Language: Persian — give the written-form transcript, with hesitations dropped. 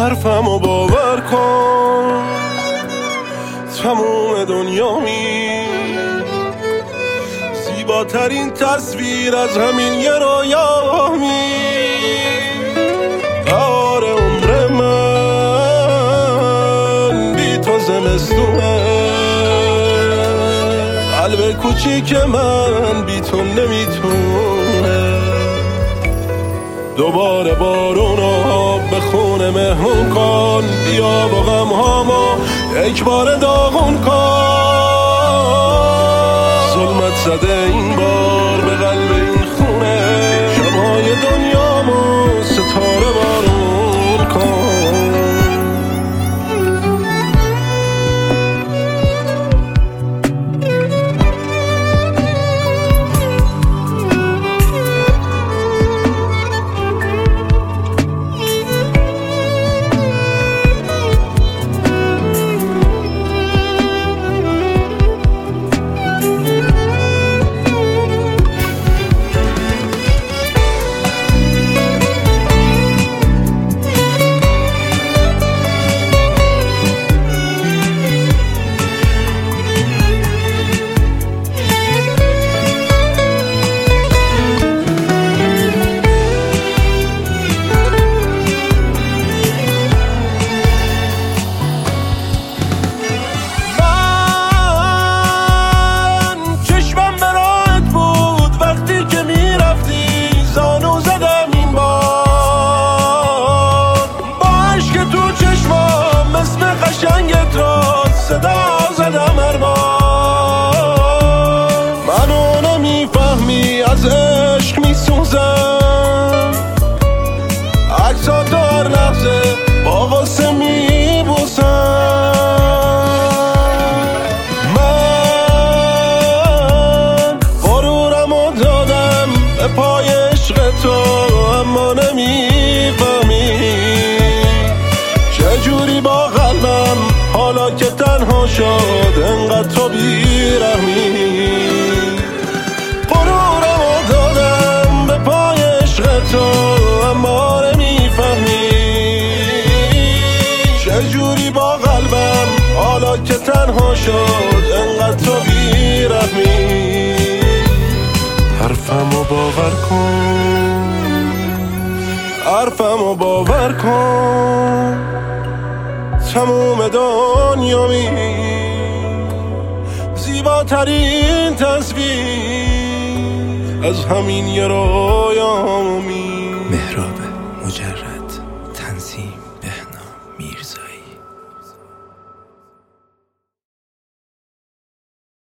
حرفمو باور کن، تموم دنیامی زیباترین تصویر از همین یه رویامی. بهار عمر من بی تو زمستونه، قلب کوچیک من بی تو نمیتونه. دوباره بارونو به خونه مهمون کن، بیا با غمهامو یک بار داغون کن. ظلمت زده این بار به قلب این خونه، شبهای دنیامو ستاره بارون کن. قشنگت را صدا زدم ارمان، منو نمیفهمی از عشق میسوزم، عکساتو هر لحظه با غصه میبوسم. من غرورمو دادم به پای عشق تو، اما نمیفهمی چجوری با قلبم حالا که تنها شد انقدر تو بیرحمی. غرورمو دادم به پای عشق تو، اما نمیفهمی چجوری با قلبم حالا که تنها شد انقدر تو بیرحمی. حرفمو باور کن، حرفمو باور کن، تموم دنیامی زیباترین تصویر از همین یه رویامی.